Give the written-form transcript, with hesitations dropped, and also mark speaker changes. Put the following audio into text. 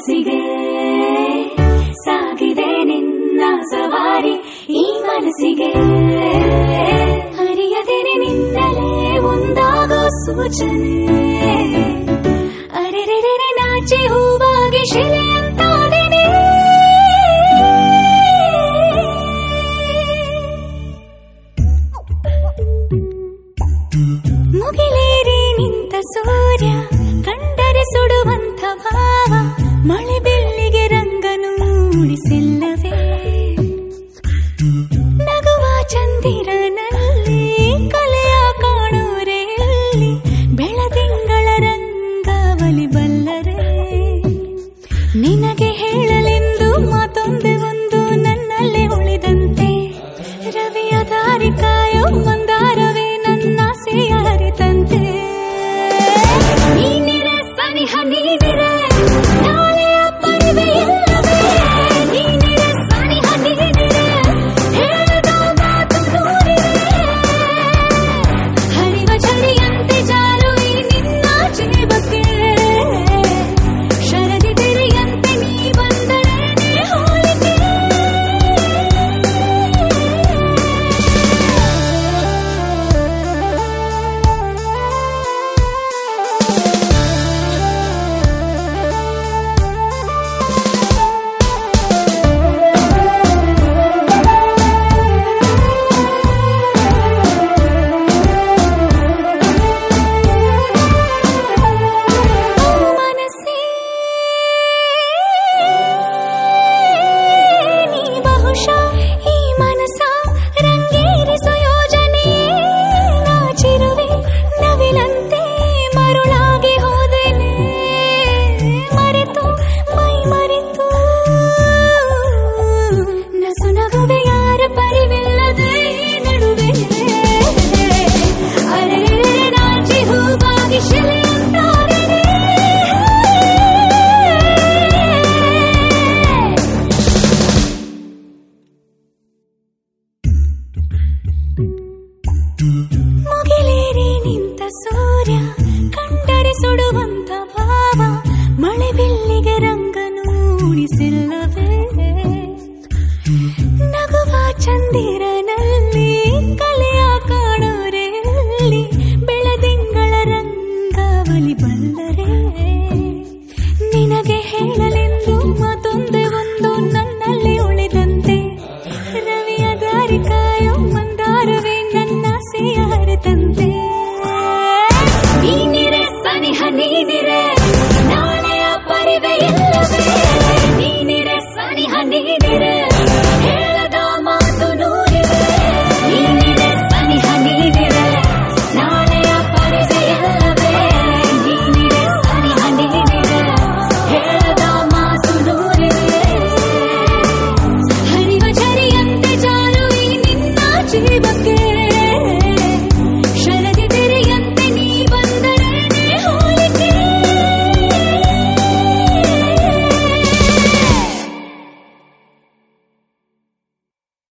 Speaker 1: ಕನಸಿಗೆ ಸಾಗಿದೆ ನಿನ್ನ ಸವಾರಿ ಈ ಮನಸ್ಸಿಗೆ ಅರಿಯದೇನೆ ನಿನ್ನಲೇ ಒಂದಾಗೋ ಸೂಚನೆ ಅರೆರೆರೆ ನಾಚಿ ಹೂವಾಗಿ ಶಿಲೆಯಂತಾದೇನೆ ಮುಗಿಲೇರಿ ನಿಂತ ಸೂರ್ಯ ಕಂಡರೆ ಸುಡುವಂತ ಭಾವ ಮಳೆ ಬೆಳ್ಳಿಗೆ ರಂಗನು ಮೂಡಿಸಿಲ್ಲವೇ ನಗುವ ಚಂದಿರನಲ್ಲಿ ಕಲೆಯ ಕಾಣೋರೆ ಇಲ್ಲಿ ಬೆಳದಿಂಗಳ ರಂಗಾವಲಿ ಬಲ್ಲರೆ ನಿನಗೆ ಹೇಳಲೆಂದು ಮಾತೊಂದೆ ಒಂದು ನನ್ನಲ್ಲೇ ಉಳಿದಂತೆ ರವಿಯ ದಾರಿ ಕಾಯೋ ಮಂದಾರವೇ ನನ್ನ ಸೇಯಾರಿತಂತೆ ನೀನಿರೆ ಸನಿಹ ನೀನಿರೆ ನಾಳೆಯ ಪರಿವೆ ಇಲ್ಲವೇ ನೀನಿರೆ ಸನಿಹ ನೀನಿರೆ ಹೇಳದ ಮಾತು ನೂರಿರೆ ಹರಿವ ಚಳಿಯಂತೆ ಜಾರು ಈ ನಿನ್ನ ಜೀವಕ್ಕೆ ಶರದಿ ತೆರೆಯಂತೆ ನೀ ಬಂದರೆ ಹೋಲಿಕೆ ಮನಸ್ಸೇ ನೀ ಬಹುಶಃ ಈ ಮನಸ್ಸ ರಂಗೇರಿಸೋ ಯೋಜನೆ ನಾಚಿರುವೆ ನವಿಲಂತೆ ಮರುಳಾ